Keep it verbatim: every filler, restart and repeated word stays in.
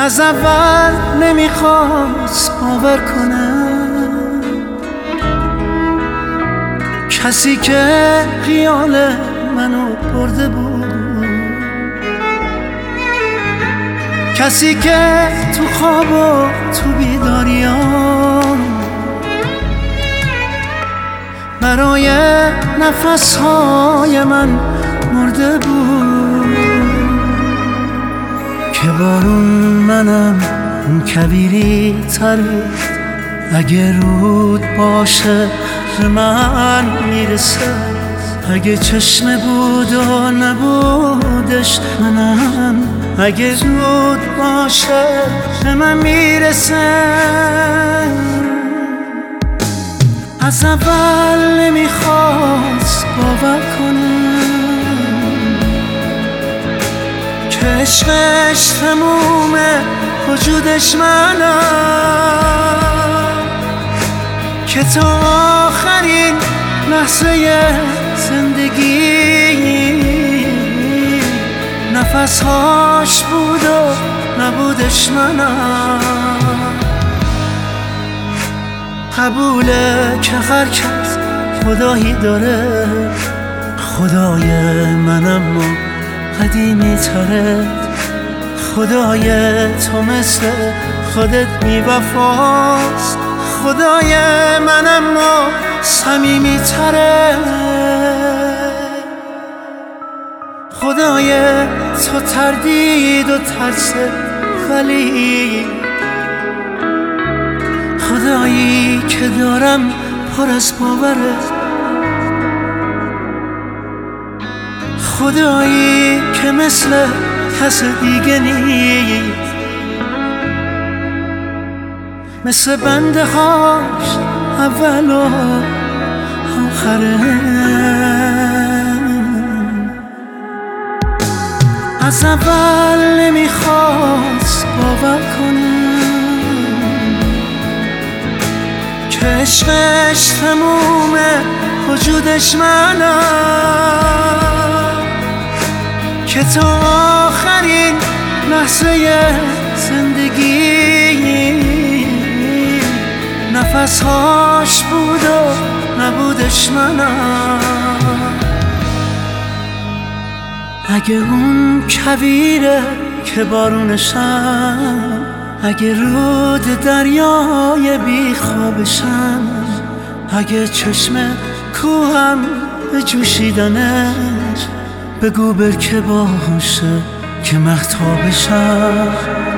از اول نمیخواست باور کنم کسی که خیال منو برده بود، کسی که تو خواب و تو بیداریام برای نفسهای من مرده بود. که بارون منم اون کبیری تره، اگه رود باشه به من میرسه، اگه چشمه بود و نبودش منم، اگه رود باشه به من میرسه. از اول نمیخواست باور کنم که عشقش تمومه وجودش منم، که تا آخرین لحظه زندگی نفسهاش بود و نبودش منم. قبوله که هر کس خدایی داره، خدای منم و قدیمی تره، خدای تو مثل خودت بی وفاست، خدای منم و صمیمی تره، خدای تو تردید و ترس ولی خدایی که دارم پر از باوره، خدایی که مثل کس دیگه نیست، مثل بنده هاش اول و آخره. از اول نمیخواست باور کنم که عشقش تمومه وجودش منم، که تا آخرین لحظه زندگی نفسهاش بود و نبودش منم. اگه اون کویره که بارونشم، اگه رود دریای بی خوابشم، اگه چشم کوهم به جوشیدنش، بگو برکه باشه که مهتابشم.